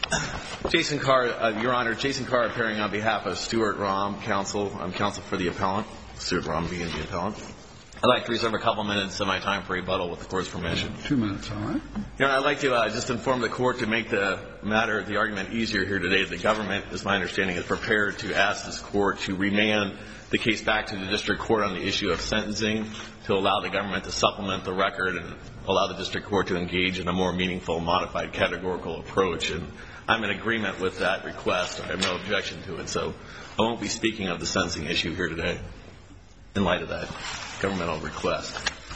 Jason Carr, Your Honor, Jason Carr appearing on behalf of Stuart Rahm, counsel. I'm counsel for the appellant, Stuart Rahm being the appellant. I'd like to reserve a couple minutes of my time for rebuttal with the Court's permission. 2 minutes, all right. Your Honor, I'd like to just inform the Court to make the matter, the argument easier here today. The government, as my understanding, is prepared to ask this Court to remand the case back to the District Court on the issue of sentencing to allow the government to supplement the record and allow the District Court to engage in a more meaningful, modified categorical approach. And I'm in agreement with that request. I have no objection to it. So I won't be speaking of the sentencing issue here today in light of that governmental request.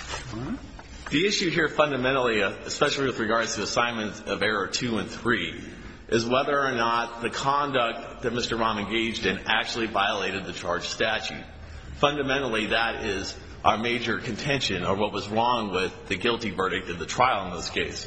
The issue here fundamentally, especially with regards to assignments of error 2 and 3, is whether or not the conduct that Mr. Rahm engaged in actually violated the charged statute. Fundamentally, that is our major contention of what was wrong with the guilty verdict of the trial in this case.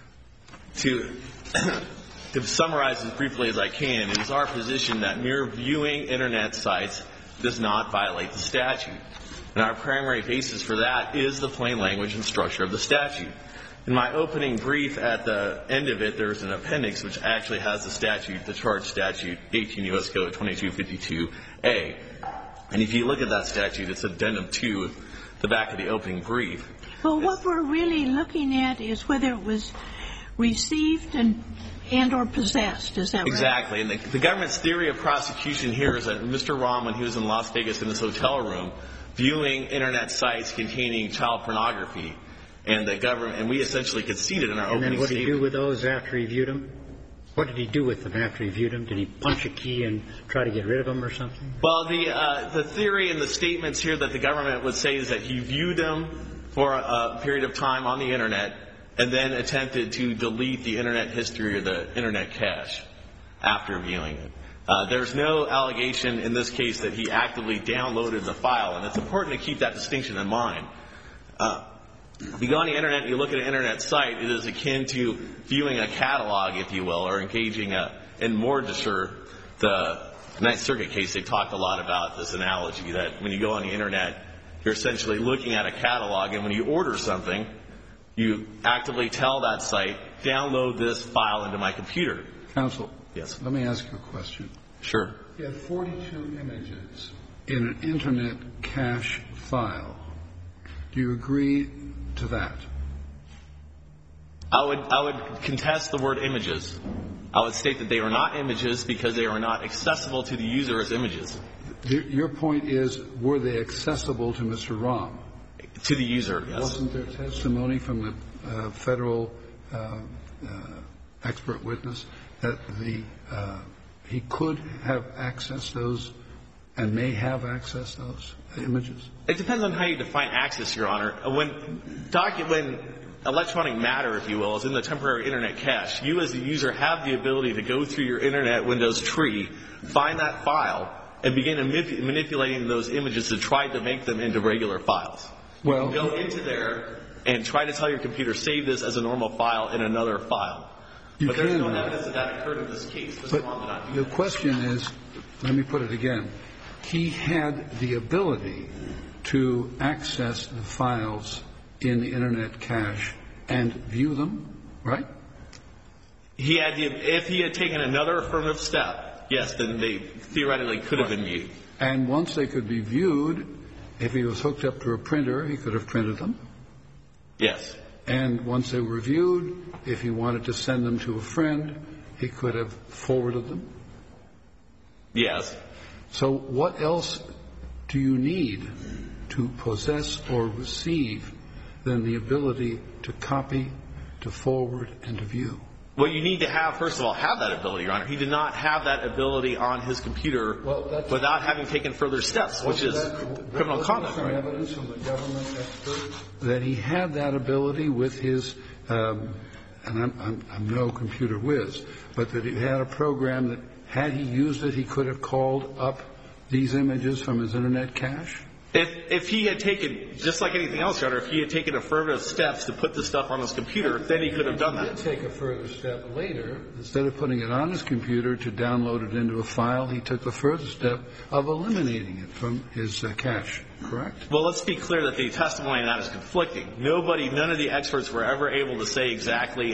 To summarize as briefly as I can, it is our position that mere viewing Internet sites does not violate the statute. And our primary basis for that is the plain language and structure of the statute. In my opening brief at the end of it, there's an appendix which actually has the statute, the charged statute, 18 U.S. Code 2252A. And if you look at that statute, it's addendum 2, the back of the opening brief. Well, what we're really looking at is whether it was received and or possessed. Is that right? Exactly. And the government's theory of prosecution here is that Mr. Rahm, when he was in Las Vegas in his hotel room, viewing Internet sites containing child pornography, and we essentially conceded in our opening statement. And then what did he do with those after he viewed them? What did he do with them after he viewed them? Did he punch a key and try to get rid of them or something? Well, the theory and the statements here that the government would say is that he viewed them for a period of time on the Internet and then attempted to delete the Internet history or the Internet cache after viewing it. There's no allegation in this case that he actively downloaded the file, and it's important to keep that distinction in mind. If you go on the Internet and you look at an Internet site, it is akin to viewing a catalog, if you will, or engaging in Mordassur, the Ninth Circuit case. They talked a lot about this analogy that when you go on the Internet, you're essentially looking at a catalog, and when you order something, you actively tell that site, download this file into my computer. Counsel. Yes. Let me ask you a question. Sure. You have 42 images in an Internet cache file. Do you agree to that? I would contest the word images. I would state that they are not images because they are not accessible to the user as images. Your point is, were they accessible to Mr. Rahm? To the user, yes. Wasn't there testimony from the federal expert witness that he could have accessed those and may have accessed those images? It depends on how you define access, Your Honor. When electronic matter, if you will, is in the temporary Internet cache, you as the user have the ability to go through your Internet Windows tree, find that file, and begin manipulating those images to try to make them into regular files. You can go into there and try to tell your computer, save this as a normal file in another file. But there's no evidence that that occurred in this case. Mr. Rahm did not do that. The question is, let me put it again. He had the ability to access the files in the Internet cache and view them, right? If he had taken another affirmative step, yes, then they theoretically could have been viewed. And once they could be viewed, if he was hooked up to a printer, he could have printed them? Yes. And once they were viewed, if he wanted to send them to a friend, he could have forwarded them? Yes. So what else do you need to possess or receive than the ability to copy, to forward, and to view? Well, you need to have, first of all, have that ability, Your Honor. He did not have that ability on his computer without having taken further steps, which is criminal conduct. Was there evidence from the government expert that he had that ability with his, and I'm no computer whiz, but that he had a program that, had he used it, he could have called up these images from his Internet cache? If he had taken, just like anything else, Your Honor, if he had taken affirmative steps to put the stuff on his computer, then he could have done that. He did take a further step later. Instead of putting it on his computer to download it into a file, he took the further step of eliminating it from his cache, correct? Well, let's be clear that the testimony on that is conflicting. None of the experts were ever able to say exactly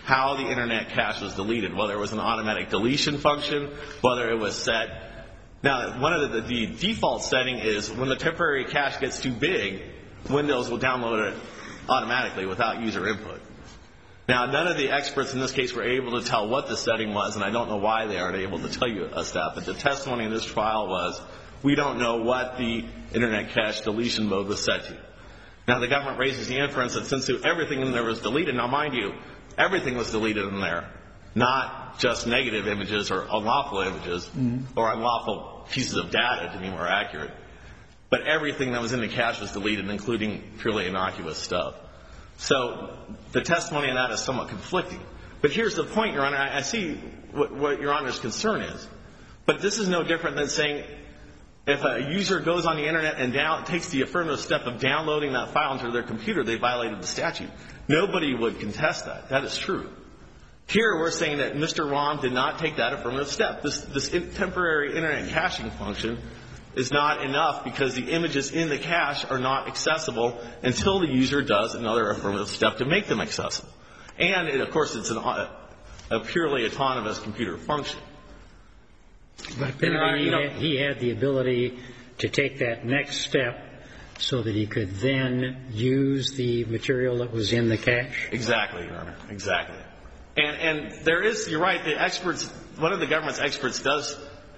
how the Internet cache was deleted, whether it was an automatic deletion function, whether it was set. Now, one of the default setting is when the temporary cache gets too big, Windows will download it automatically without user input. Now, none of the experts in this case were able to tell what the setting was, and I don't know why they aren't able to tell us that, but the testimony in this trial was we don't know what the Internet cache deletion mode was set to. Now, the government raises the inference that since everything in there was deleted, now mind you, everything was deleted in there, not just negative images or unlawful images or unlawful pieces of data, to be more accurate, but everything that was in the cache was deleted, including purely innocuous stuff. So the testimony on that is somewhat conflicting. But here's the point, Your Honor. I see what Your Honor's concern is. But this is no different than saying if a user goes on the Internet and takes the affirmative step of downloading that file into their computer, they violated the statute. Nobody would contest that. That is true. Here we're saying that Mr. Rahm did not take that affirmative step. This temporary Internet caching function is not enough because the images in the cache are not accessible until the user does another affirmative step to make them accessible. And, of course, it's a purely autonomous computer function. But he had the ability to take that next step so that he could then use the material that was in the cache? Exactly, Your Honor. Exactly. And there is, you're right, the experts, one of the government's experts does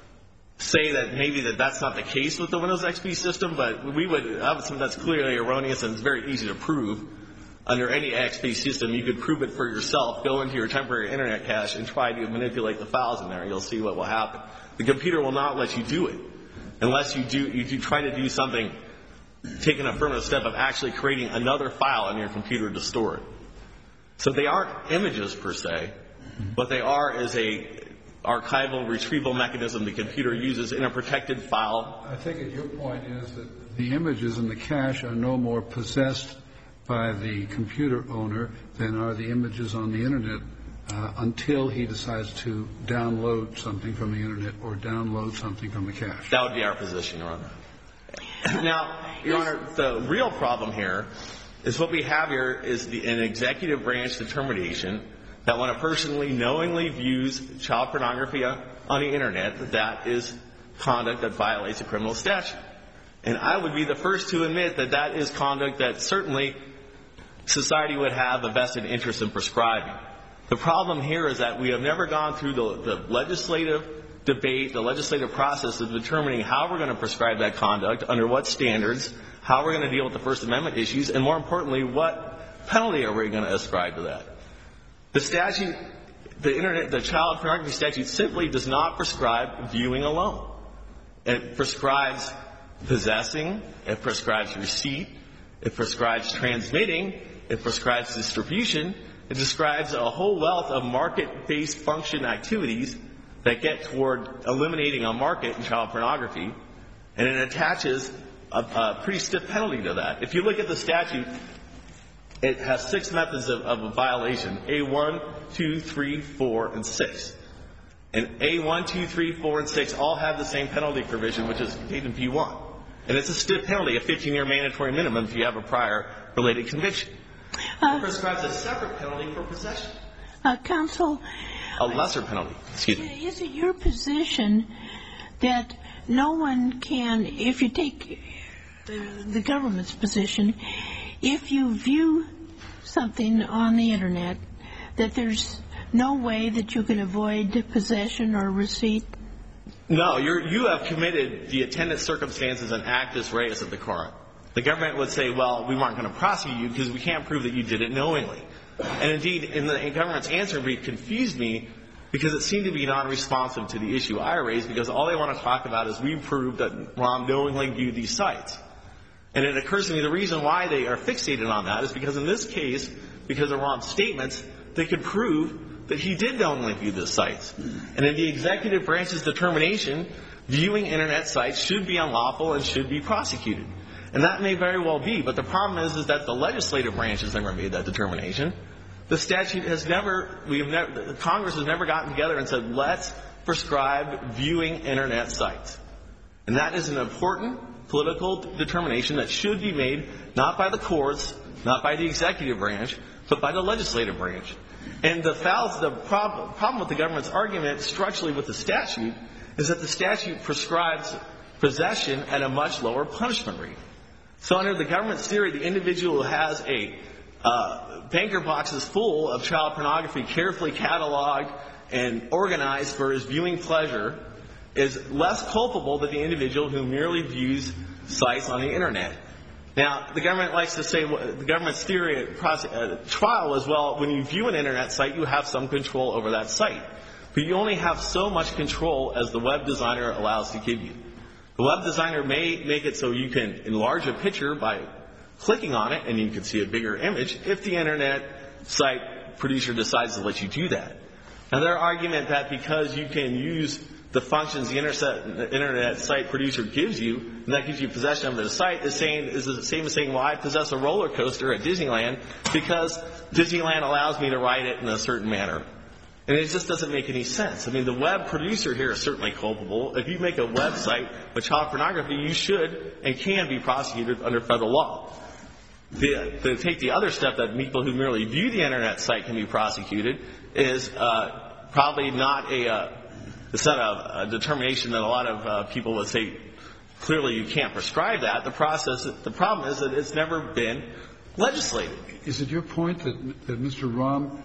say that maybe that's not the case with the Windows XP system, but I would say that's clearly erroneous and it's very easy to prove. Under any XP system, you could prove it for yourself. Go into your temporary Internet cache and try to manipulate the files in there. You'll see what will happen. The computer will not let you do it unless you try to do something, take an affirmative step of actually creating another file on your computer to store it. So they aren't images per se. What they are is a archival retrieval mechanism the computer uses in a protected file. I think your point is that the images in the cache are no more possessed by the computer owner than are the images on the Internet until he decides to download something from the Internet or download something from the cache. That would be our position, Your Honor. Now, Your Honor, the real problem here is what we have here is an executive branch determination that when a person knowingly views child pornography on the Internet, that is conduct that violates a criminal statute. And I would be the first to admit that that is conduct that certainly society would have a vested interest in prescribing. The problem here is that we have never gone through the legislative debate, the legislative process of determining how we're going to prescribe that conduct, under what standards, how we're going to deal with the First Amendment issues, and more importantly, what penalty are we going to ascribe to that. The statute, the child pornography statute simply does not prescribe viewing alone. It prescribes possessing, it prescribes receipt, it prescribes transmitting, it prescribes distribution, it describes a whole wealth of market-based function activities that get toward eliminating a market in child pornography, and it attaches a pretty stiff penalty to that. If you look at the statute, it has 6 methods of a violation, A1, 2, 3, 4, and 6. And A1, 2, 3, 4, and 6 all have the same penalty provision, which is contained in P1. And it's a stiff penalty, a 15-year mandatory minimum if you have a prior related conviction. It prescribes a separate penalty for possession. Counsel. A lesser penalty. Excuse me. Is it your position that no one can, if you take the government's position, if you view something on the Internet, that there's no way that you can avoid possession or receipt? No, you have committed the attendant circumstances and actus reus of the crime. The government would say, well, we weren't going to prosecute you because we can't prove that you did it knowingly. And indeed, in the government's answer, it confused me because it seemed to be non-responsive to the issue I raised, because all they want to talk about is we proved that Rahm knowingly viewed these sites. And it occurs to me the reason why they are fixated on that is because in this case, because of Rahm's statements, they could prove that he did knowingly view the sites. And in the executive branch's determination, viewing Internet sites should be unlawful and should be prosecuted. And that may very well be, but the problem is that the legislative branch has never made that determination. The statute has never, Congress has never gotten together and said, let's prescribe viewing Internet sites. And that is an important political determination that should be made not by the courts, not by the executive branch, but by the legislative branch. And the problem with the government's argument structurally with the statute is that the statute prescribes possession at a much lower punishment rate. So under the government's theory, the individual who has a banker boxes full of child pornography carefully cataloged and organized for his viewing pleasure is less culpable than the individual who merely views sites on the Internet. Now, the government likes to say, the government's theory at trial is, well, when you view an Internet site, you have some control over that site. But you only have so much control as the web designer allows to give you. The web designer may make it so you can enlarge a picture by clicking on it and you can see a bigger image if the Internet site producer decides to let you do that. Now, their argument that because you can use the functions the Internet site producer gives you, and that gives you possession of the site, is the same as saying, well, I possess a roller coaster at Disneyland because Disneyland allows me to ride it in a certain manner. And it just doesn't make any sense. I mean, the web producer here is certainly culpable. If you make a website with child pornography, you should and can be prosecuted under federal law. To take the other step that people who merely view the Internet site can be prosecuted is probably not it's not a determination that a lot of people would say, clearly you can't prescribe that. The problem is that it's never been legislated. Is it your point that Mr. Rahm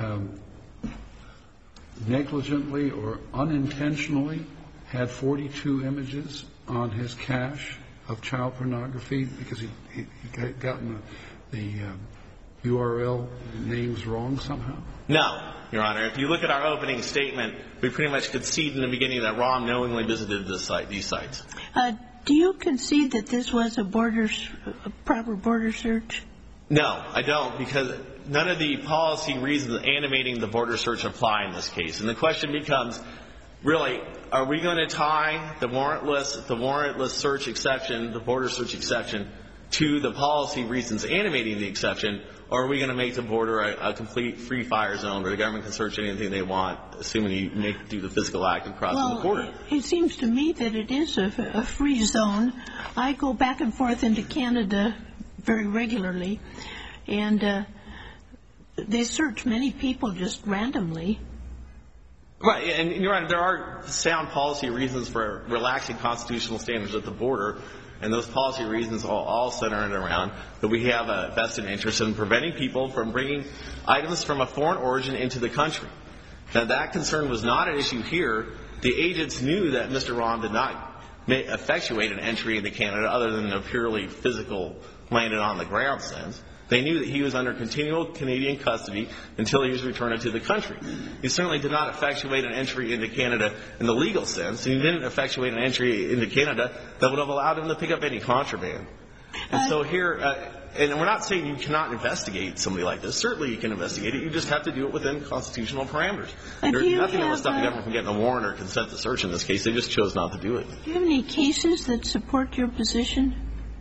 negligently or unintentionally had 42 images on his cache of child pornography because he had gotten the URL names wrong somehow? No, Your Honor. If you look at our opening statement, we pretty much concede in the beginning that Rahm knowingly visited these sites. Do you concede that this was a proper border search? No, I don't, because none of the policy reasons animating the border search apply in this case. And the question becomes, really, are we going to tie the warrantless search exception, the border search exception, to the policy reasons animating the exception, or are we going to make the border a complete free fire zone where the government can search anything they want, assuming you do the physical act of crossing the border? It seems to me that it is a free zone. I go back and forth into Canada very regularly, and they search many people just randomly. Right, and Your Honor, there are sound policy reasons for relaxing constitutional standards at the border, and those policy reasons all center around that we have a vested interest in preventing people from bringing items from a foreign origin into the country. Now, that concern was not an issue here. The agents knew that Mr. Rahm did not effectuate an entry into Canada other than a purely physical landed-on-the-ground sense. They knew that he was under continual Canadian custody until he was returned to the country. He certainly did not effectuate an entry into Canada in the legal sense. He didn't effectuate an entry into Canada that would have allowed him to pick up any contraband. And so here, and we're not saying you cannot investigate somebody like this. Certainly you can investigate it. You just have to do it within constitutional parameters. There's nothing that would stop the government from getting a warrant or consent to search in this case. They just chose not to do it. Do you have any cases that support your position?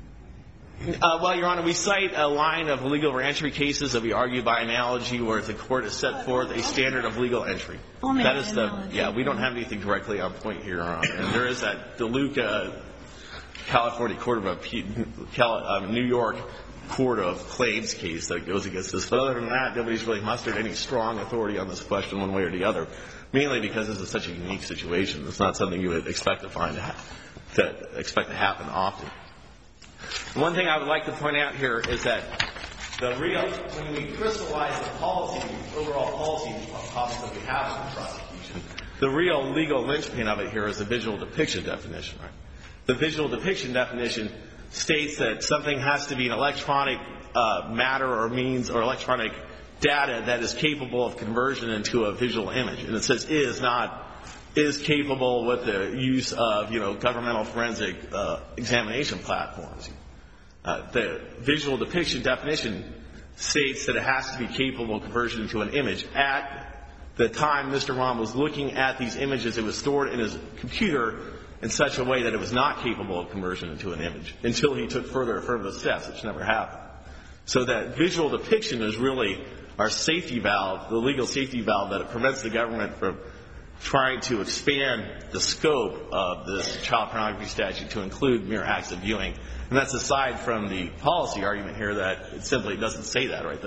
Well, Your Honor, we cite a line of legal reentry cases that we argue by analogy where the court has set forth a standard of legal entry. That is we don't have anything directly on point here, Your Honor. And there is that DeLuca, California Court of New York Court of Claims case that goes against this. But other than that, nobody's really mustered any strong authority on this question one way or the other, mainly because this is such a unique situation. It's not something you would expect to happen often. One thing I would like to point out here is that when we crystallize the overall policy topics that we have in the prosecution, the real legal linchpin of it here is the visual depiction definition. Right? The visual depiction definition states that something has to be an electronic matter or means or electronic data that is capable of conversion into a visual image. And it says is capable with the use of, governmental forensic examination platforms. The visual depiction definition states that it has to be capable of conversion into an image. At the time Mr. Rahm was looking at these images, it was stored in his computer in such a way that it was not capable of conversion into an image until he took further affirmative steps, which never happened. So that visual depiction is really our safety valve, the legal safety valve that prevents the government from trying to expand the scope of this child pornography statute to include mere acts of viewing. And that's aside from the policy argument here that it simply doesn't say that, right?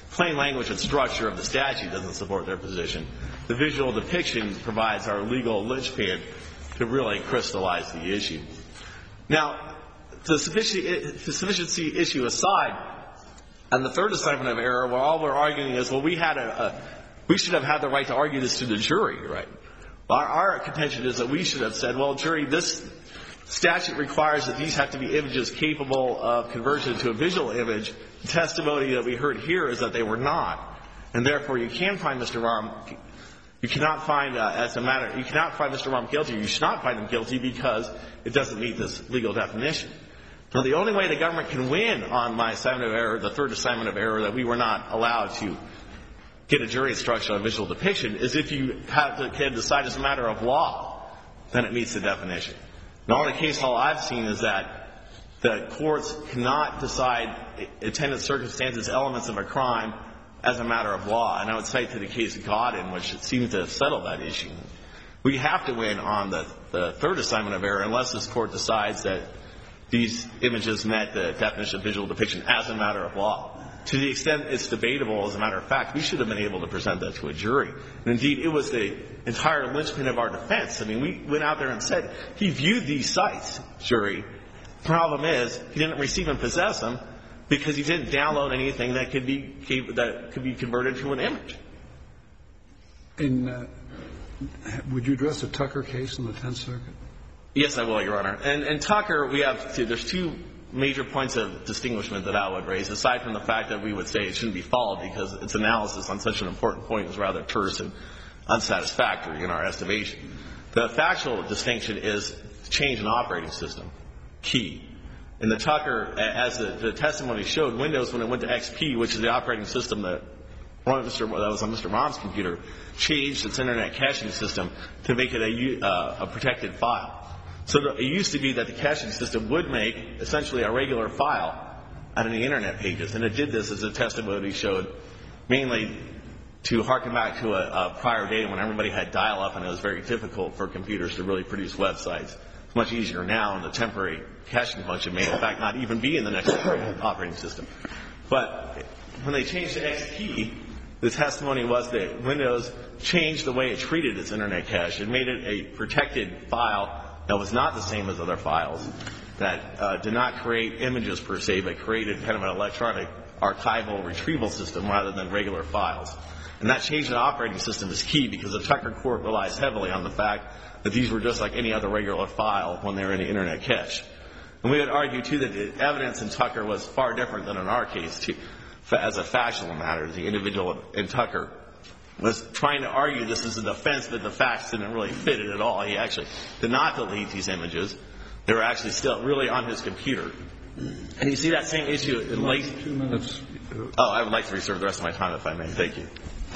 plain language and structure of the statute doesn't support their position. The visual depiction provides our legal linchpin to really crystallize the issue. Now, the sufficiency issue aside, on the third assignment of error, well, all we're arguing is, well, we should have had the right to argue this to the jury, right? Our contention is that we should have said, well, jury, this statute requires that these have to be images capable of conversion to a visual image. The testimony that we heard here is that they were not, and therefore you can find Mr. Rahm. You cannot find you cannot find Mr. Rahm guilty. You should not find him guilty because it doesn't meet this legal definition. Now, the only way the government can win on my assignment of error, the third assignment of error, that we were not allowed to get a jury instruction on visual depiction, is if you can decide as a matter of law, then it meets the definition. And all the case law I've seen is that the courts cannot decide attendant circumstances, elements of a crime, as a matter of law. And I would cite to the case of Godin, which seems to have settled that issue. We have to win on the third assignment of error unless this court decides that these images met the definition of visual depiction as a matter of law. To the extent it's debatable, as a matter of fact, we should have been able to present that to a jury. And indeed, it was the entire linchpin of our defense. I mean, we went out there and said, he viewed these sites, jury. The problem is, he didn't receive and possess them because he didn't download anything that could be converted to an image. Would you address the Tucker case in the Tenth Circuit? Yes, I will, Your Honor. And Tucker, there's two major points of distinguishment that I would raise, aside from the fact that we would say it shouldn't be followed because its analysis on such an important point is rather terse and unsatisfactory in our estimation. The factual distinction is change in operating system, key. In the Tucker, as the testimony showed, Windows, when it went to XP, which is the operating system that was on Mr. Rahm's computer, changed its Internet caching system to make it a protected file. So it used to be that the caching system would make essentially a regular file out of the Internet pages. And it did this, as the testimony showed, mainly to harken back to a prior day when everybody had dial-up and it was very difficult for computers to really produce websites. It's much easier now, and the temporary caching function may, in fact, not even be in the next operating system. But when they changed to XP, the testimony was that Windows changed the way it treated its Internet cache. It made it a protected file that was not the same as other files, that did not create images per se, but created kind of an electronic archival retrieval system rather than regular files. And that change in operating system is key because the Tucker court relies heavily on the fact that these were just like any other regular file when they were in the Internet cache. And we would argue, too, that the evidence in Tucker was far different than in our case, too, as a factual matter. The individual in Tucker was trying to argue this as a defense, but the facts didn't really fit it at all. He actually did not delete these images. They were actually still really on his computer. And you see that same issue in late... 2 minutes. Oh, I would like to reserve the rest of my time if I may. Thank you.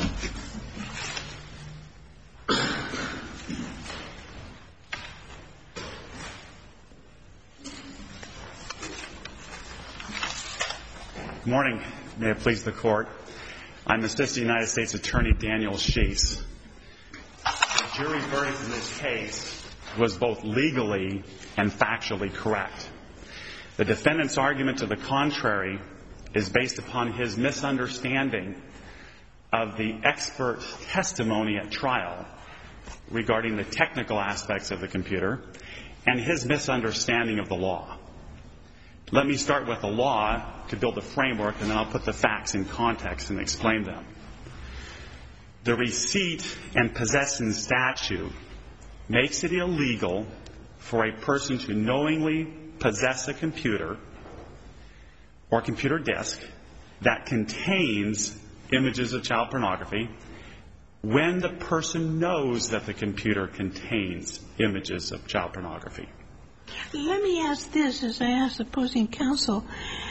Good morning. May it please the Court. I'm Assistant United States Attorney Daniel Sheese. The jury verdict in this case was both legally and factually correct. The defendant's argument to the contrary is based upon his misunderstanding of the expert testimony at trial regarding the technical aspects of the computer and his misunderstanding of the law. Let me start with the law to build a framework, and then I'll put the facts in context and explain them. The receipt and possession statute makes it illegal for a person to knowingly possess a computer or computer disk that contains images of child pornography when the person knows that the computer contains images of child pornography. Let me ask this, as I asked opposing counsel.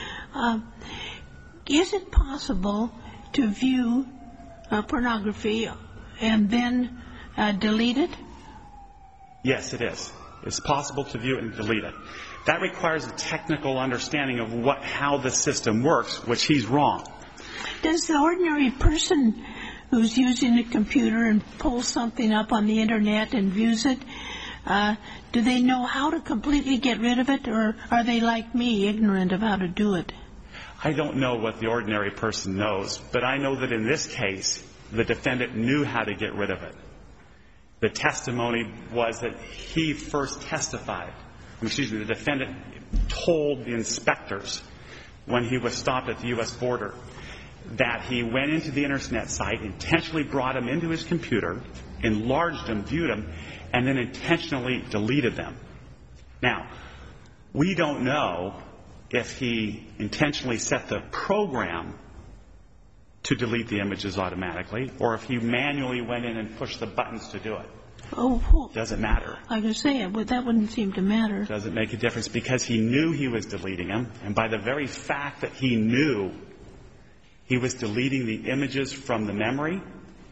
Is it possible to view pornography and then delete it? Yes, it is. It's possible to view it and delete it. That requires a technical understanding of how the system works, which he's wrong. Does the ordinary person who's using a computer and pulls something up on the Internet and views it, do they know how to completely get rid of it, or are they like me, ignorant of how to do it? I don't know what the ordinary person knows, but I know that in this case, the defendant knew how to get rid of it. The testimony was that he first testified. The defendant told the inspectors when he was stopped at the U.S. border that he went into the Internet site, intentionally brought them into his computer, enlarged them, viewed them, and then intentionally deleted them. Now, we don't know if he intentionally set the program to delete the images automatically or if he manually went in and pushed the buttons to do it. Doesn't matter. I was saying, but that wouldn't seem to matter. Doesn't make a difference because he knew he was deleting them, and by the very fact that he knew he was deleting the images from the memory,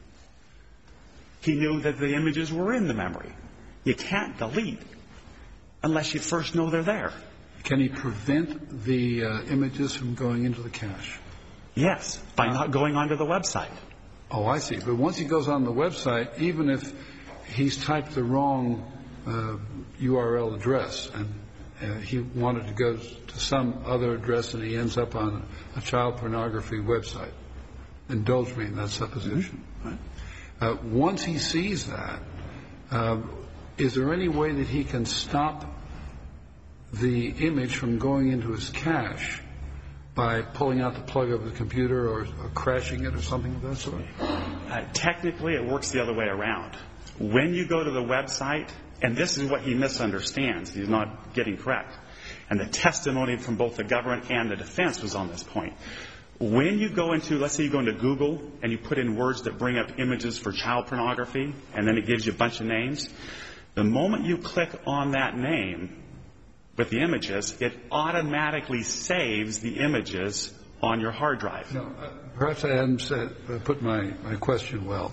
he knew that the images were in the memory. You can't delete unless you first know they're there. Can he prevent the images from going into the cache? Yes, by not going onto the website. Oh, I see. But once he goes on the website, even if he's typed the wrong URL address and he wanted to go to some other address and he ends up on a child pornography website, indulge me in that supposition. Right? Once he sees that, is there any way that he can stop the image from going into his cache by pulling out the plug of the computer or crashing it or something of that sort? Technically, it works the other way around. When you go to the website, and this is what he misunderstands, he's not getting correct, and the testimony from both the government and the defense was on this point. When you go into, let's say you go into Google and you put in words that bring up images for child pornography, and then it gives you a bunch of names, the moment you click on that name with the images, it automatically saves the images on your hard drive. No, perhaps I hadn't put my question well.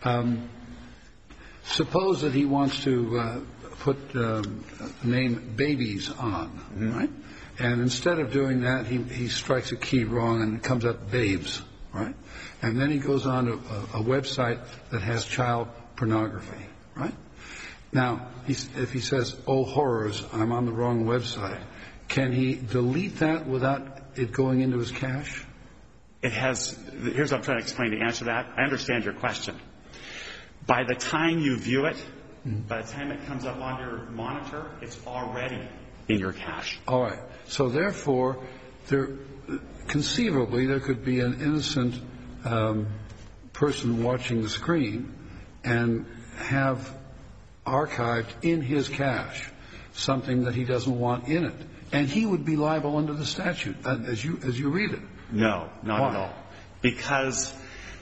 Suppose that he wants to put the name babies on, right? And instead of doing that, he strikes a key wrong and it comes up babes, right? And then he goes on to a website that has child pornography, right? Now, if he says, oh, horrors, I'm on the wrong website, can he delete that without it going into his cache? Here's what I'm trying to explain to answer that. I understand your question. By the time you view it, by the time it comes up on your monitor, it's already in your cache. All right. So therefore, conceivably, there could be an innocent person watching the screen and have archived in his cache something that he doesn't want in it. And he would be liable under the statute as you read it. No, not at all. Because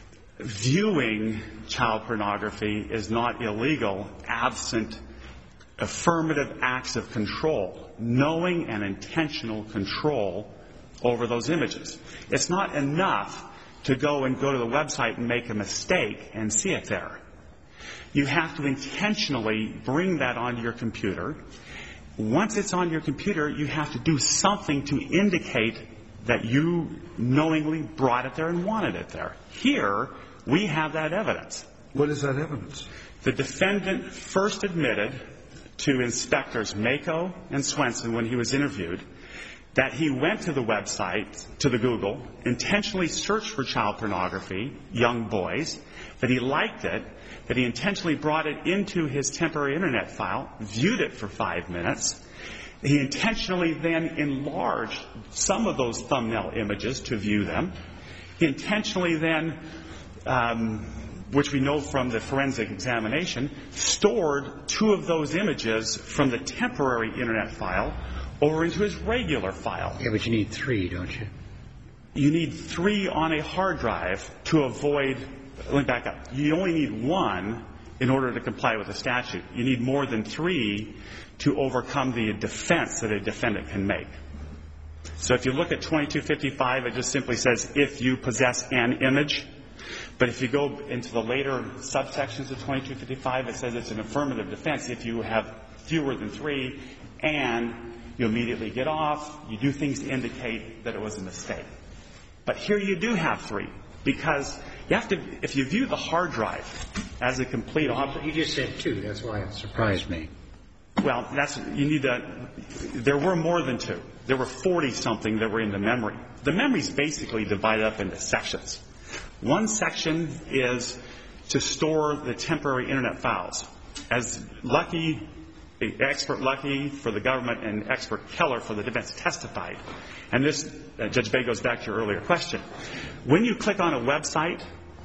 viewing child pornography is not illegal absent affirmative acts of control, knowing and intentional control over those images. It's not enough to go to the website and make a mistake and see it there. You have to intentionally bring that onto your computer. Once it's on your computer, you have to do something to indicate that you knowingly brought it there and wanted it there. Here, we have that evidence. What is that evidence? The defendant first admitted to inspectors Mako and Swenson when he was interviewed that he went to the website, to the Google, intentionally searched for child pornography, young boys, that he liked it, that he intentionally brought it into his temporary Internet file, viewed it for 5 minutes. He intentionally then enlarged some of those thumbnail images to view them. He intentionally then, which we know from the forensic examination, stored 2 of those images from the temporary Internet file over into his regular file. Yeah, but you need 3, don't you? You need 3 on a hard drive to avoid. Let me back up. You only need 1 in order to comply with the statute. You need more than 3 to overcome the defense that a defendant can make. So if you look at 2255, it just simply says if you possess an image. But if you go into the later subsections of 2255, it says it's an affirmative defense if you have fewer than 3 and you immediately get off, you do things to indicate that it was a mistake. But here you do have 3 because you have to, if you view the hard drive as a complete object. You just said 2. That's why it surprised me. Well, there were more than 2. There were 40-something that were in the memory. The memory is basically divided up into sections. One section is to store the temporary Internet files. As Expert Lucky for the government and Expert Keller for the defense testified, and this, Judge Bay, goes back to your earlier question. When you click on a website,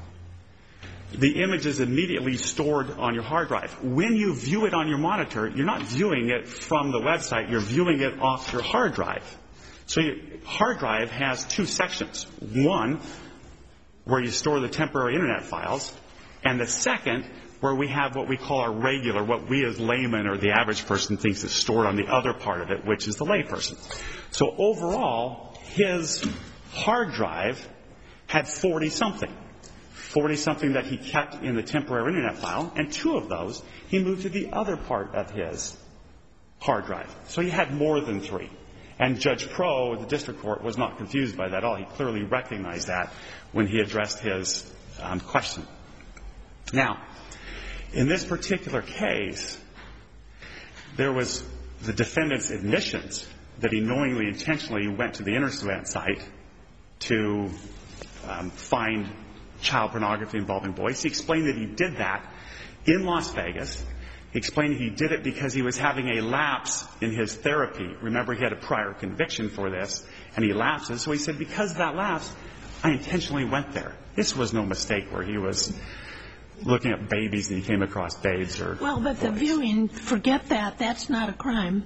the image is immediately stored on your hard drive. When you view it on your monitor, you're not viewing it from the website. You're viewing it off your hard drive. So your hard drive has 2 sections. One, where you store the temporary Internet files, and the second, where we have what we call our regular, what we as laymen or the average person thinks is stored on the other part of it, which is the layperson. So overall, his hard drive had 40-something. 40-something that he kept in the temporary Internet file, and 2 of those he moved to the other part of his hard drive. So he had more than 3. And Judge Pro, the district court, was not confused by that at all. He clearly recognized that when he addressed his question. Now, in this particular case, there was the defendant's admissions that he knowingly, intentionally went to the Internet site to find child pornography involving boys. He explained that he did that in Las Vegas. He explained he did it because he was having a lapse in his therapy. Remember, he had a prior conviction for this, and he lapses. So he said, because of that lapse, I intentionally went there. This was no mistake where he was looking at babies and he came across babes or Well, but the viewing, forget that. That's not a crime.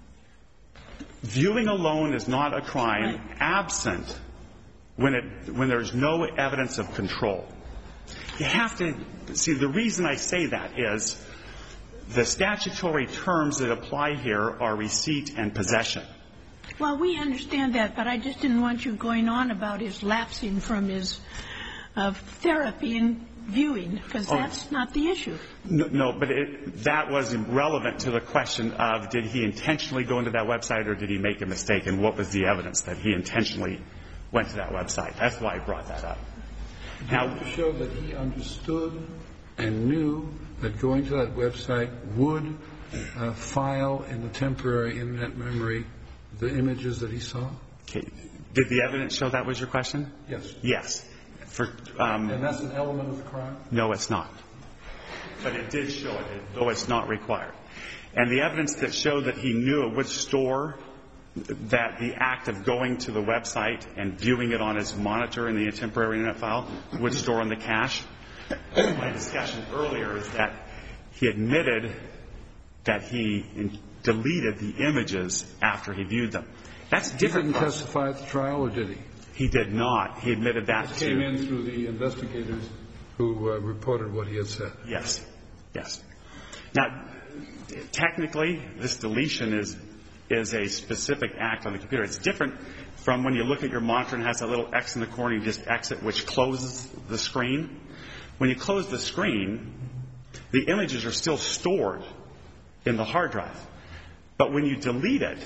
Viewing alone is not a crime, Right. absent when there's no evidence of control. You have to see, the reason I say that is the statutory terms that apply here are receipt and possession. Well, we understand that, but I just didn't want you going on about his lapsing from his therapy and viewing, because that's not the issue. No, but that was irrelevant to the question of did he intentionally go into that website or did he make a mistake, and what was the evidence that he intentionally went to that website. That's why I brought that up. Now, to show that he understood and knew that going to that website would file in the temporary Internet memory the images that he saw? Okay. Did the evidence show that was your question? Yes. Yes. And that's an element of the crime? No, it's not. But it did show it, though it's not required. And the evidence that showed that he knew it would store, that the act of going to the website and viewing it on his monitor in the temporary Internet file would store on the cache. My discussion earlier is that he admitted that he deleted the images after he viewed them. That's different. He didn't testify at the trial, or did he? He did not. He admitted that This came in through the investigators who reported what he had said. Yes. Yes. Now, technically, this deletion is a specific act on the computer. It's different from when you look at your monitor and it has that little X in the corner, you just exit, which closes the screen. When you close the screen, the images are still stored in the hard drive. But when you delete it,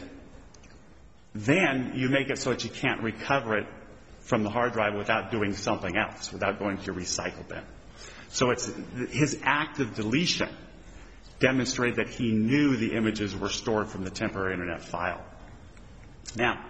then you make it so that you can't recover it from the hard drive without doing something else, without going to your recycle bin. So it's his act of deletion demonstrated that he knew the images were stored from the temporary Internet file. Now,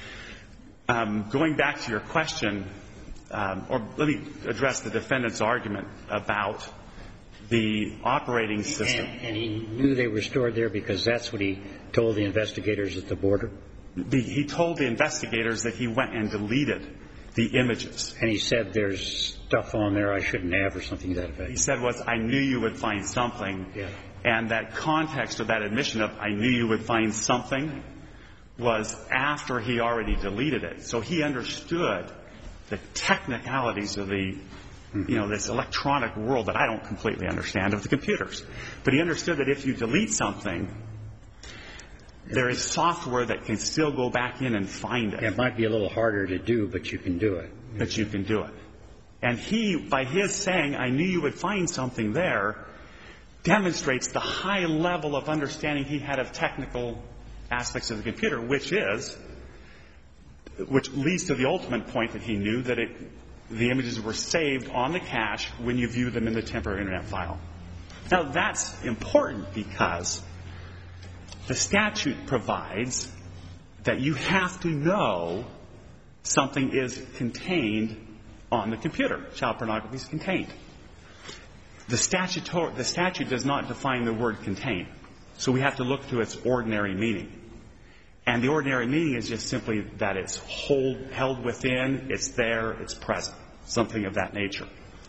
going back to your question, or let me address the defendant's argument about the operating system. And he knew they were stored there because that's what he told the investigators at the border? He told the investigators that he went and deleted the images. And he said there's stuff on there I shouldn't have or something to that effect. He said I knew you would find something. Yeah. And that context of that admission of I knew you would find something was after he already deleted it. So he understood the technicalities of the, this electronic world that I don't completely understand of the computers. But he understood that if you delete something, there is software that can still go back in and find it. It might be a little harder to do, but you can do it. But you can do it. And he, by his saying, I knew you would find something there, demonstrates the high level of understanding he had of technical aspects of the computer, which leads to the ultimate point that he knew that the images were saved on the cache when you view them in the temporary Internet file. Now, that's important because The statute provides that you have to know something is contained on the computer. Child pornography is contained. The statute does not define the word contain. So we have to look to its ordinary meaning. And the ordinary meaning is just simply that it's held within, it's there, it's present, something of that nature.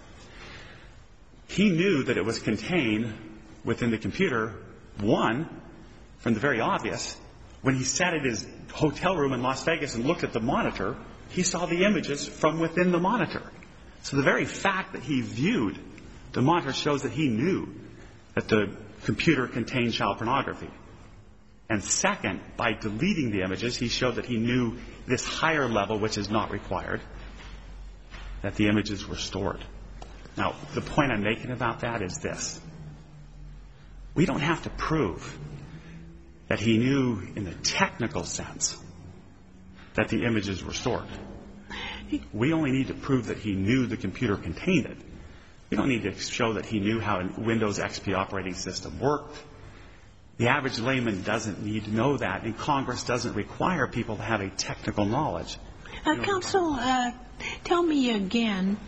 He knew that it was contained within the computer, one, from the very obvious. When he sat at his hotel room in Las Vegas and looked at the monitor, he saw the images from within the monitor. So the very fact that he viewed the monitor shows that he knew that the computer contained child pornography. And second, by deleting the images, he showed that he knew this higher level, which is not required, that the images were stored. Now, the point I'm making about that is this. We don't have to prove that he knew in the technical sense that the images were stored. We only need to prove that he knew the computer contained it. We don't need to show that he knew how a Windows XP operating system worked. The average layman doesn't need to know that, and Congress doesn't require people to have a technical knowledge. Counsel, tell me again.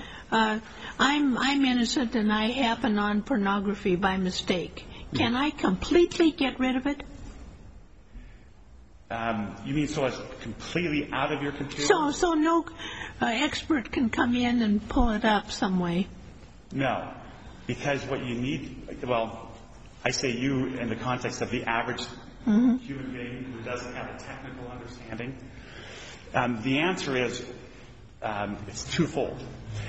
I'm innocent and I happen on pornography by mistake. Can I completely get rid of it? You mean so it's completely out of your computer? So no expert can come in and pull it up some way? No, because what you need, well, I say you in the context of the average human being who doesn't have a technical understanding. The answer is it's twofold.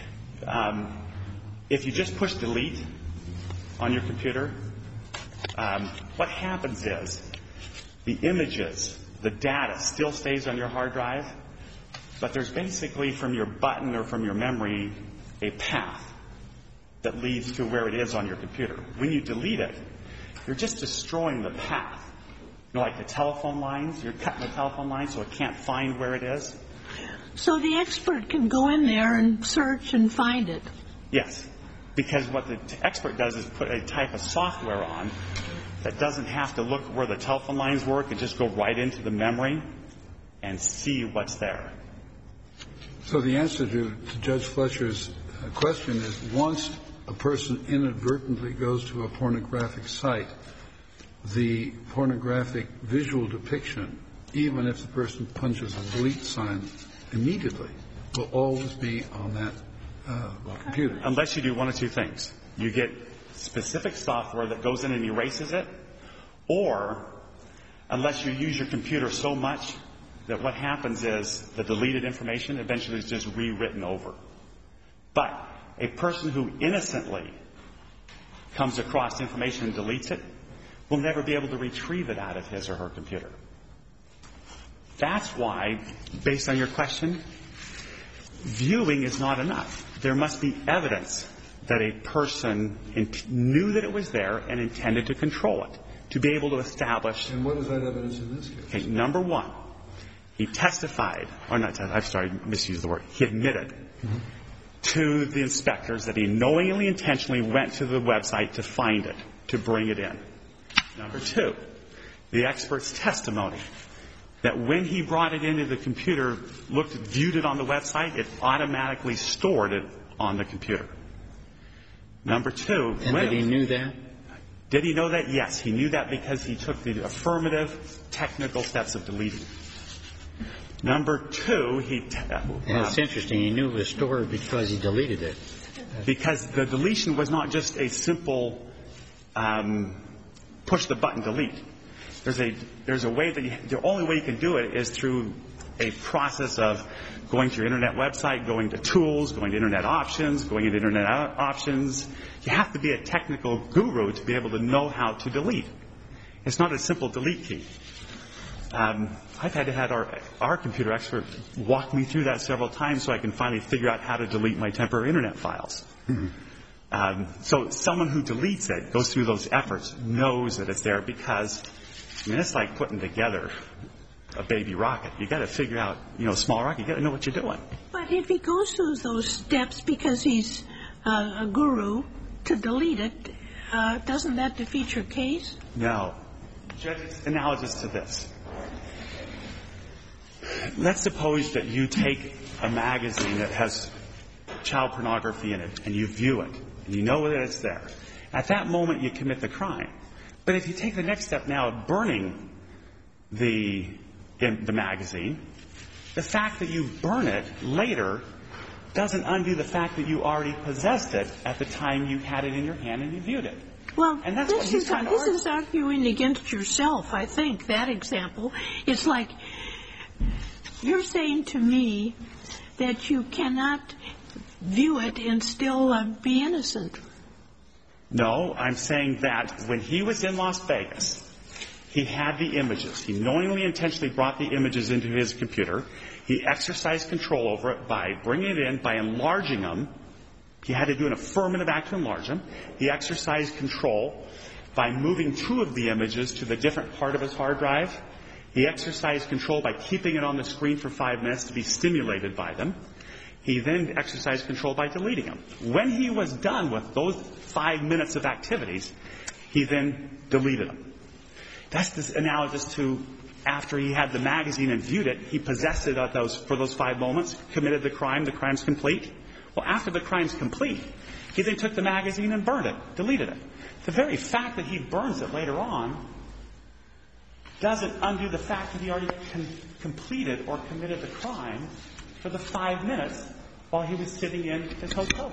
If you just push delete on your computer, what happens is the images, the data still stays on your hard drive, but there's basically from your button or from your memory a path that leads to where it is on your computer. When you delete it, you're just destroying the path. You know, like the telephone lines, you're cutting the telephone line so it can't find where it is. So the expert can go in there and search and find it? Yes, because what the expert does is put a type of software on that doesn't have to look where the telephone lines work and just go right into the memory and see what's there. So the answer to Judge Fletcher's question is once a person inadvertently goes to a pornographic site, the pornographic visual depiction, even if the person punches a delete sign immediately, will always be on that computer. Unless you do one of two things. You get specific software that goes in and erases it, or unless you use your computer so much that what happens is the deleted information eventually is just rewritten over. But a person who innocently comes across information and deletes it will never be able to retrieve it out of his or her computer. That's why, based on your question, viewing is not enough. There must be evidence that a person knew that it was there and intended to control it, to be able to establish. And what is that evidence in this case? Okay, number one, he testified, or not testified, I'm sorry, misused the word. He admitted to the inspectors that he knowingly, intentionally went to the website to find it, to bring it in. Number two, the expert's testimony that when he brought it into the computer, viewed it on the website, it automatically stored it on the computer. Number two. And that he knew that? Did he know that? Yes, he knew that because he took the affirmative technical steps of deleting. Number two, That's interesting. He knew it was stored because he deleted it. Because the deletion was not just a simple push the button delete. There's a way that the only way you can do it is through a process of going to your internet website, going to tools, going to internet options, going into internet options. You have to be a technical guru to be able to know how to delete. It's not a simple delete key. I've had to have our computer expert walk me through that several times so I can finally figure out how to delete my temporary internet files. So someone who deletes it, goes through those efforts, knows that it's there because, I mean, it's like putting together a baby rocket. You got to figure out, a small rocket. You got to know what you're doing. But if he goes through those steps because he's a guru to delete it, doesn't that defeat your case? No, Judge, it's analogous to this. Let's suppose that you take a magazine that has child pornography in it, and you view it, and you know that it's there. At that moment, you commit the crime. But if you take the next step now of burning the magazine, the fact that you burn it later doesn't undo the fact that you already possessed it at the time you had it in your hand and you viewed it. Well, and that's what he's trying to this argue. is arguing against yourself, I think, that example. It's like you're saying to me that you cannot view it and still be innocent. No, I'm saying that when he was in Las Vegas, he had the images. He knowingly, intentionally brought the images into his computer. He exercised control over it by bringing it in, by enlarging them. He had to do an affirmative act to enlarge them. He exercised control by moving 2 of the images to the different part of his hard drive. He exercised control by keeping it on the screen for 5 minutes to be stimulated by them. He then exercised control by deleting them. When he was done with those 5 minutes of activities, he then deleted them. That's this analogous to after he had the magazine and viewed it, he possessed it for those 5 moments, committed the crime's complete. Well, after the crime's complete, he then took the magazine and burned it, deleted it. The very fact that he burns it later on doesn't undo the fact that he already completed or committed the crime for the 5 minutes while he was sitting in his hotel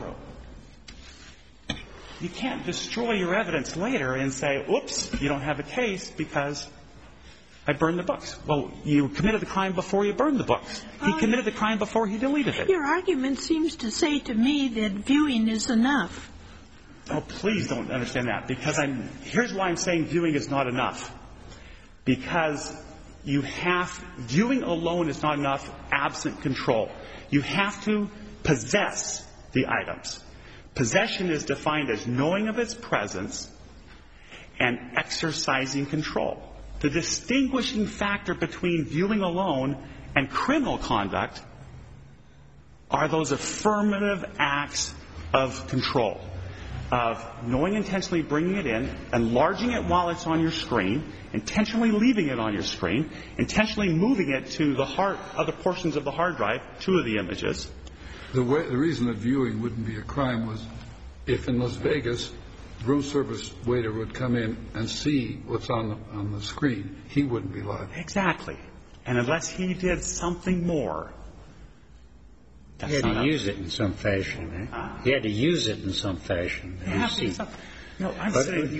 room. You can't destroy your evidence later and say, oops, you don't have a case because I burned the books. Well, you committed the crime before you burned the books. He committed the crime before he deleted it. Your argument seems to say to me that viewing is enough. Oh, please don't understand that, because here's why I'm saying viewing is not enough. Because viewing alone is not enough absent control. You have to possess the items. Possession is defined as knowing of its presence and exercising control. The distinguishing factor between viewing alone and criminal conduct are those affirmative acts of control, of knowing intentionally bringing it in, enlarging it while it's on your screen, intentionally leaving it on your screen, intentionally moving it to the other portions of the hard drive, 2 of the images. The reason that viewing wouldn't be a crime was if in Las Vegas, room service waiter would come in and see what's on the screen, he wouldn't be liable. Exactly. And unless he did something more, he had to use it in some fashion. He had to use it in some fashion. No, I'm but saying...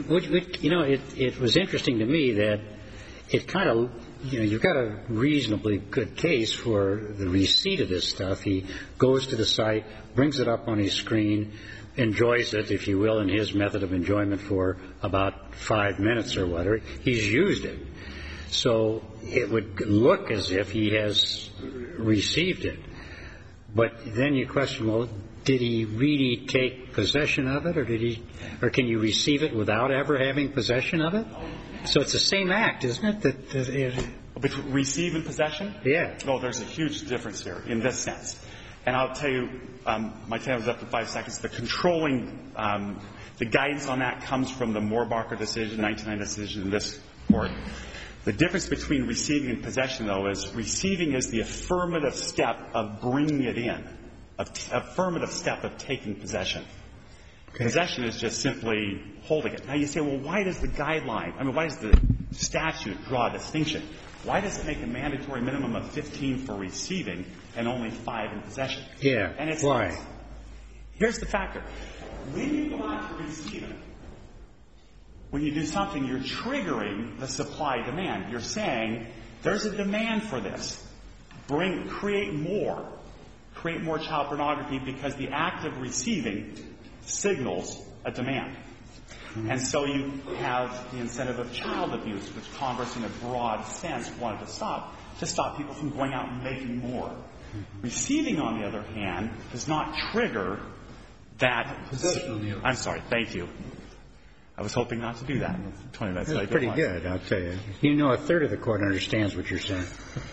it was interesting to me that it kind of, you've got a reasonably good case for the receipt of this stuff. He goes to the site, brings it up on his screen, enjoys it, if you will, in his method of enjoyment for about 5 minutes or whatever. He's used it. So it would look as if he has received it. But then you question, well, did he really take possession of it, or can you receive it without ever having possession of it? So it's the same act, isn't it? Between receive and possession? Yeah. No, there's a huge difference here in this sense. And I'll tell you, my time is up to 5 seconds. The controlling, the guidance on that comes from the Moorbacher decision, 1990 decision in this court. The difference between receiving and possession, though, is receiving is the affirmative step of bringing it in, affirmative step of taking possession. Okay. Possession is just simply holding it. Now you say, well, why does the why does the statute draw a distinction? Why does it make a mandatory minimum of 15 for receiving and only 5 in possession? Yeah, and why? Here's the factor. When you go out to receive it, when you do something, you're triggering the supply-demand. You're saying, there's a demand for this. Create more child pornography, because the act of receiving signals a demand. And so you have the incentive of child abuse, which Congress, in a broad sense, wanted to stop people from going out and making more. Receiving, on the other hand, does not trigger that. Possession. I'm sorry. Thank you. I was hoping not to do that. 20 minutes late. That's pretty good, I'll tell you. A third of the court understands what you're saying.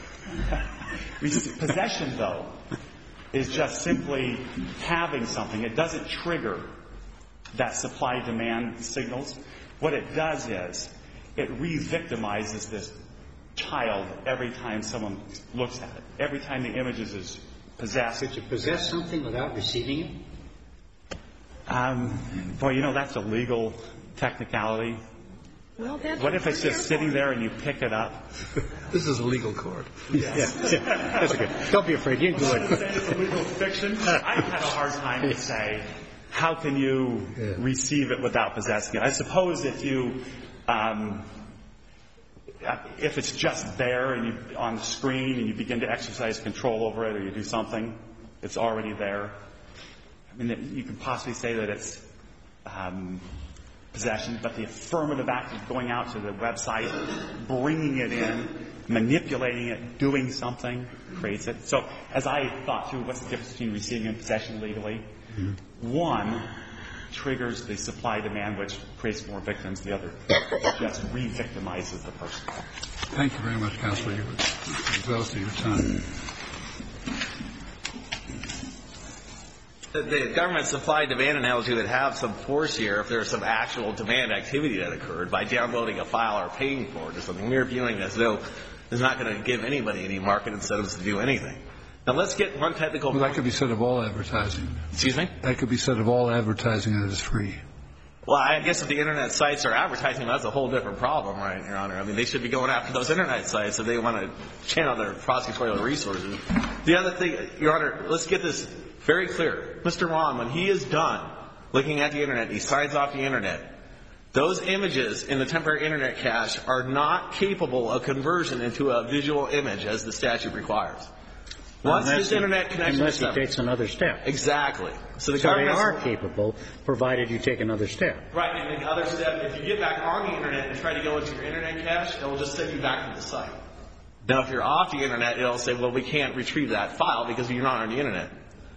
Possession, though, is just simply having something. It doesn't trigger that supply-demand signals. What it does is it re-victimizes this child every time someone looks at it. Every time the image is possessed. Could you possess something without receiving it? Boy, you know, that's a legal technicality. Well, that's What if it's just sitting there and you pick it up? This is a legal court. Yes. That's okay. Don't be afraid. You can do it. It's a legal fiction. I had a hard time to say, how can you receive it without possessing it? I suppose if you, if it's just there and you on the screen and you begin to exercise control over it or you do something, it's already there. I mean, you could possibly say that it's possession, but the affirmative act of going out to the website, bringing it in, manipulating it, doing something, creates it. So as I thought through what's the difference between receiving and possession legally, one triggers the supply-demand, which creates more victims. The other just re-victimizes the person. Thank you very much, Counselor. You've exhausted your time. The government supply-demand analogy would have some force here if there was some actual demand activity that occurred by downloading a file or paying for it or something. Mere viewing as though is not going to give anybody any market incentives to do anything. Now, let's get one technical point. Well, that could be said of all advertising. Excuse me? That could be said of all advertising that is free. Well, I guess if the Internet sites are advertising, that's a whole different problem, right, Your Honor? I mean, they should be going after those Internet sites if they want to channel their prosecutorial resources. The other thing, Your Honor, let's get this very clear. Mr. Ron, when he is done looking at the Internet, he signs off the Internet, those images in the temporary Internet cache are not capable of conversion into a visual image as the statute requires. Once his Internet connection unless is he separate. takes another step. Exactly. So They are capable, provided you take another step. Right, and the other step, if you get back on the Internet and try to go into your Internet cache, it will just send you back to the site. Now, if you're off the Internet, it'll say, well, we can't retrieve that file because you're not on the Internet.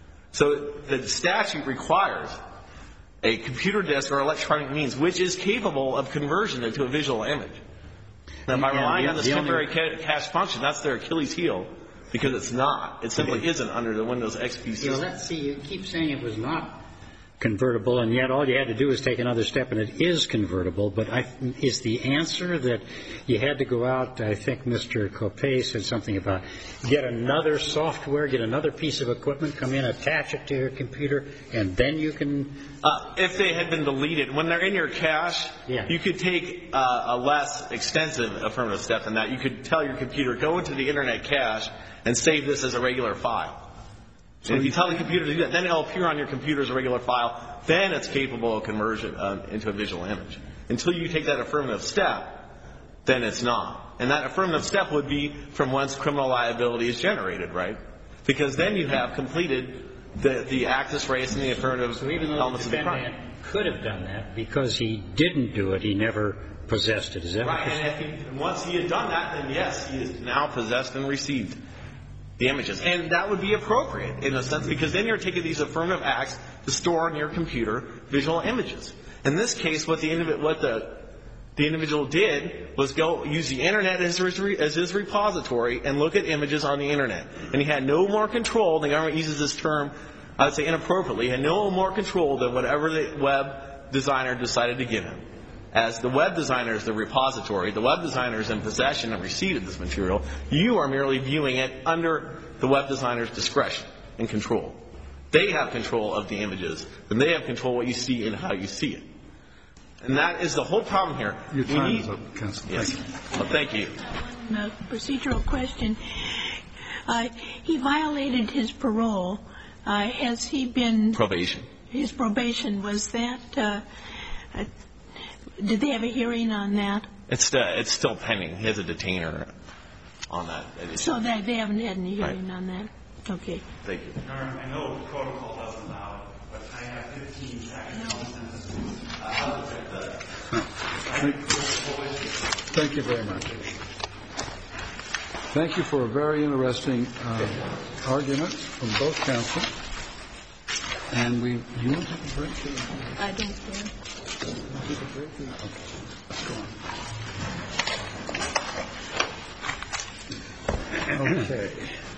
So the statute requires a computer disk or electronic means which is capable of conversion into a visual image. Now, by relying on this temporary cache function, that's their Achilles heel because it's not. It simply isn't under the Windows XP system. Let's see. You keep saying it was not convertible, and yet all you had to do is take another step, and it is convertible. But is the answer that you had to go out, I think Mr. Copay said something about get another software, get another piece of equipment, come in, attach it to your computer, and then you can... If they had been deleted, when they're in your cache, you could take a less extensive affirmative step than that. You could tell your computer, go into the Internet cache and save this as a regular file. So if you tell the computer to do that, then it'll appear on your computer as a regular file. Then it's capable of conversion into a visual image. Until you take that affirmative step, then it's not. And that affirmative step would be from whence criminal liability is generated, right? Because then you have completed the actus reus and the affirmative elements of the crime. So even though the defendant could have done that, because he didn't do it, he never possessed it. Is that right? And once he had done that, then yes, he is now possessed and received the images. And that would be appropriate in a sense because then you're taking these affirmative acts to store on your computer visual images. In this case, what the individual did was go use the Internet as his repository and look at images on the Internet. And he had no more control. The government uses this term, I would say inappropriately. He had no more control than whatever the web designer decided to give him. As the web designer is the repository, the web designer is in possession and receipt of this material, you are merely viewing it under the web designer's discretion and control. They have control of the images, and they have control of what you see and how you see it. And that is the whole problem here. Your time is up, Counsel. Yes. Well, thank you. A procedural question. He violated his parole. Has he been... Probation. His probation, was that... did they have a hearing on that? It's still pending. He has a detainer on that. So they haven't had any hearing on that? Okay. Thank you. I know the protocol doesn't allow it, but I have 15 seconds. Thank you very much. Thank you for a very interesting argument from both counsel. And you want to take a break? I don't care. Take a break? Okay. Let's go on. Okay.